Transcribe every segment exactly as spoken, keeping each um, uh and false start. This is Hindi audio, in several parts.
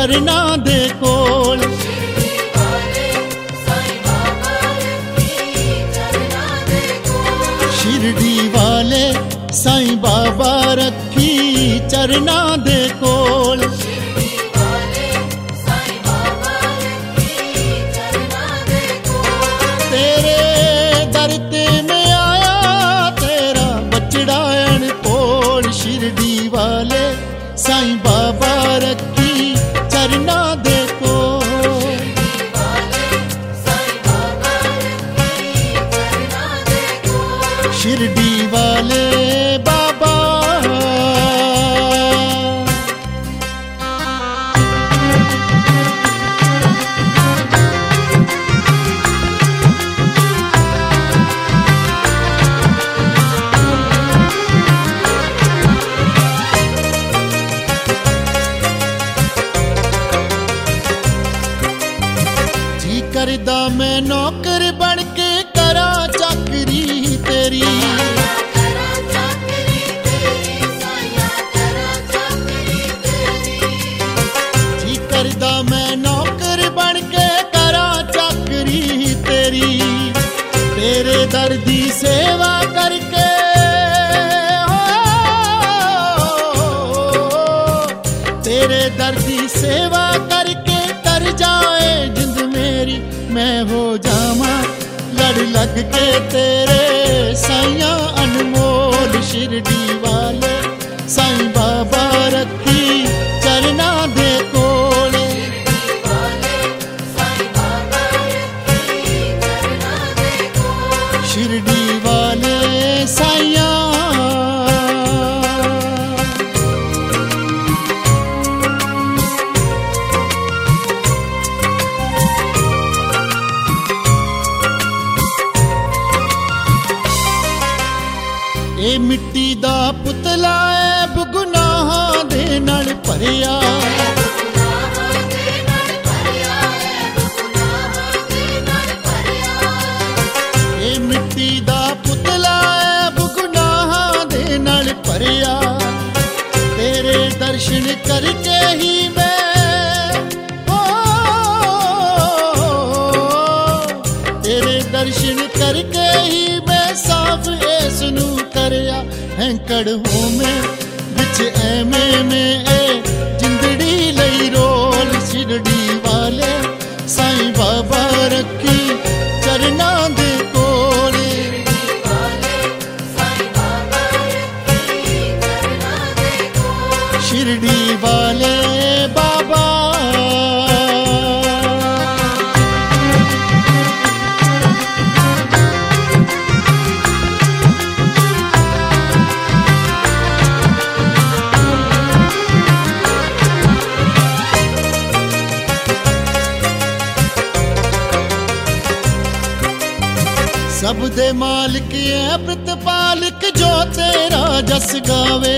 चरना दे कोल। शिरडी वाले साईं बाबा रखी चरना दे कोल। तेरे दर ते मैं आया तेरा बचड़ा अनकोल। शिरडी वाले साईं बाबा रखी चरना दे कोल। शिरडी वाले बाबा जी करदा मैं नौकर बन के करा चाकरी तेरी। जी करदा मैं नौकर बन के करा चाकरी तेरी। तेरे दर दी सेवा करके तेरे दर दी सेवा करके तर जाए जिंद मेरी। मैं हो जावा लड़ लग के तेरे साइया अनमोल। शिरडी वाले साईं बाबा रखी चरना दे कोल। शिरडी वाले साइया ए मिट्टी दा पुतला ऐ गुनाहां दे नाल भरिया। ए मिट्टी दा पुतला ऐ गुनाहां दे नाल भरिया। तेरे दर्शन करके ही मैं ओ तेरे दर्शन करके ही मैं साफ ऐसनू करया। हैंकड़ हूँ मैं बिच ऐमे में ए जिंदड़ी लई रोल। शिरडी वाले साईं बाबा रखी चरना दे कोल। शिरडी वाले बाबा सब दे मालिक है प्रतिपालक जो तेरा जस गावे।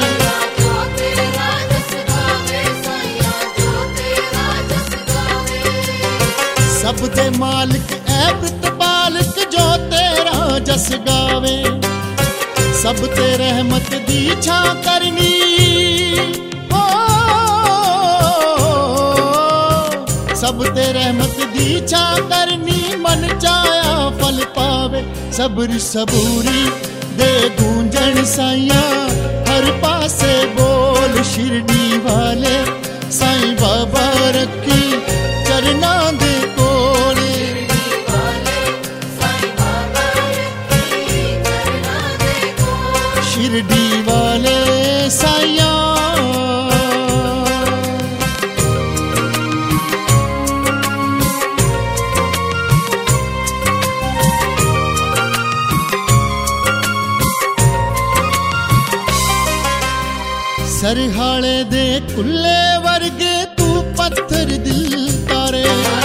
सब दे मालिक है प्रतिपालक जो तेरा जस गावे। सब ते रहमत दी छा करनी ओ सब ते रहमत दी छा करनी। मन चाया फल पावे सबरी सबूरी दे गूंजन साइया हर पासे बोल। शिरडी वाले साईं बाबा रखी चरना दे कोल। शिरडी वाले साइया सरहाले दे कुल्ले वर्गे तू पत्थर दिल तारे।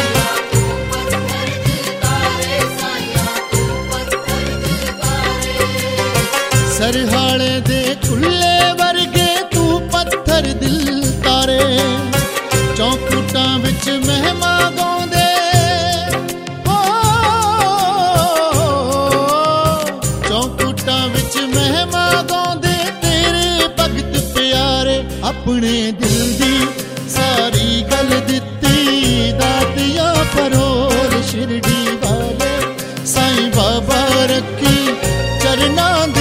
सरहाले दे कुल्ले वर्गे तू पत्थर दिल तारे। चौकुटा विच महिमा गाउंदे ओ चौकुटा विच महिमा गाउंदे तेरे भगत प्यारे। अपने दिल दी सारी गल दित्ती दातिया परोल शिरडी वाले साईं बाबा रखी चरना